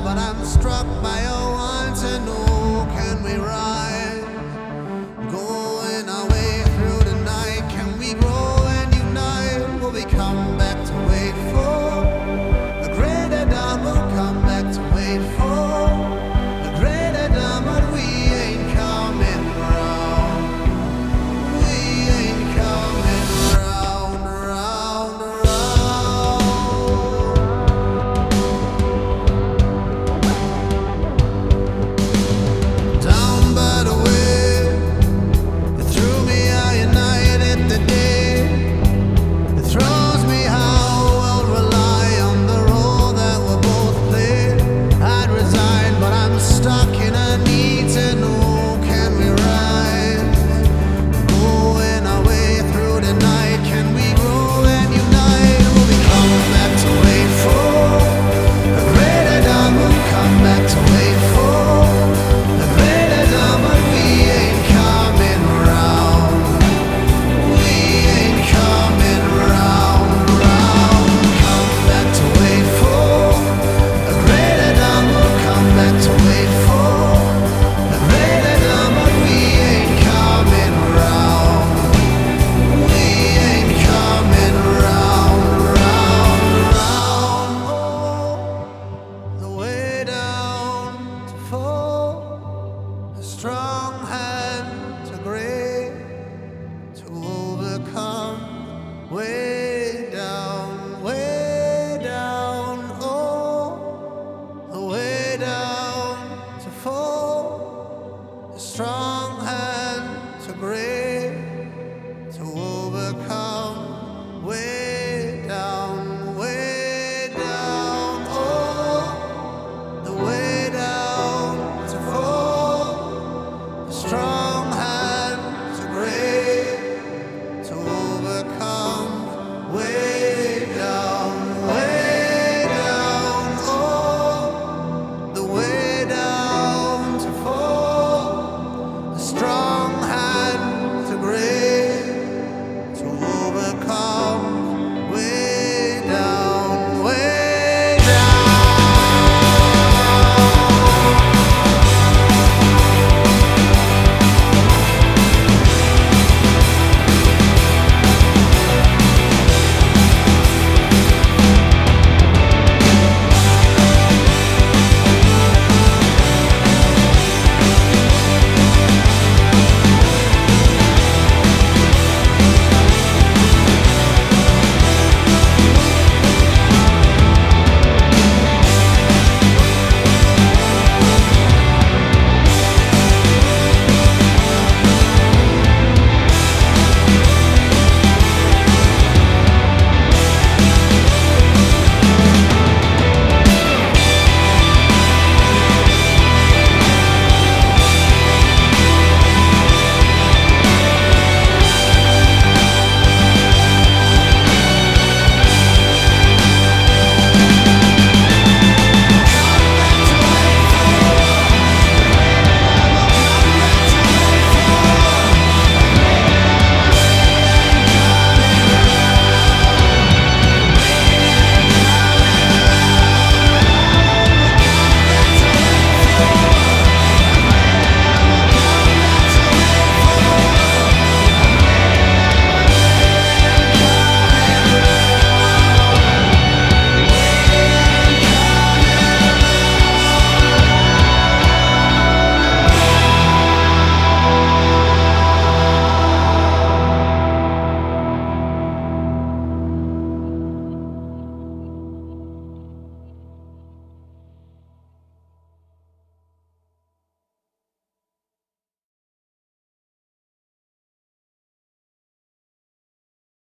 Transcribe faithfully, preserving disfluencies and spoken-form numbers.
but I'm struck by a want to know, can we rise? Going our way through the night, can we grow and unite? Will we come back to wait for a greater dawn? Will come back to wait for a greater dawn, but we ain't coming round. We ain't coming round, round, round. Down by the way, you threw me out, united the day. It throws me how we'll rely on the role that we'll both play. I'd resign, but I'm stuck in a need to know, can we rise? Going our way through the night, can we grow and unite? Will we come back to wait for a greater dawn? Will we come back to wait for a greater dawn? But we ain't coming round. We ain't coming round, round. Come back to wait for a greater dawn. We'll come back to wait for a greater dawn, but we ain't coming round. We ain't coming round, round, round. Oh, the way down to fall, a strong hand to grip, to overcome. Way down, way down, oh, the way down to fall, a strong hand to grip, to overcome. Way down, way down, oh, the way down to fall, a strong hand to grip, to overcome.